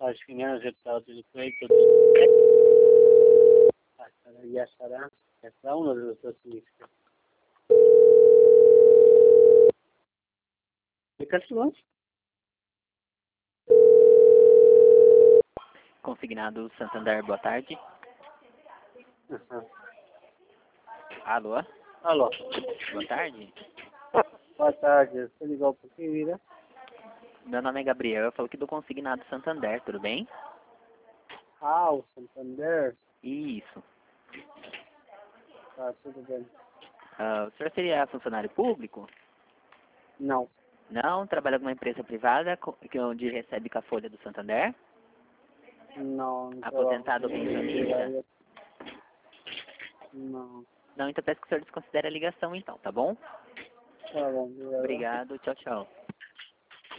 Acho que menos resultados do pleito. Ya será uno de los dos listos. ¿De Castro? Consignado Santander, boa tarde. Alô? Alô. Boa tarde. Boa tarde. Você ligou por que, vida? Meu nome é Gabriel, eu falo aqui do Consignado Santander, tudo bem? Ah, o Santander. Isso. Tá, tudo bem. O senhor seria funcionário público? Não. Não? Trabalha com uma empresa privada onde recebe com a folha do Santander? Não. Aposentado ou pensionista? Não. Não, então peço que o senhor desconsidere a ligação então, tá bom? Tá bom. Obrigado, tchau, tchau.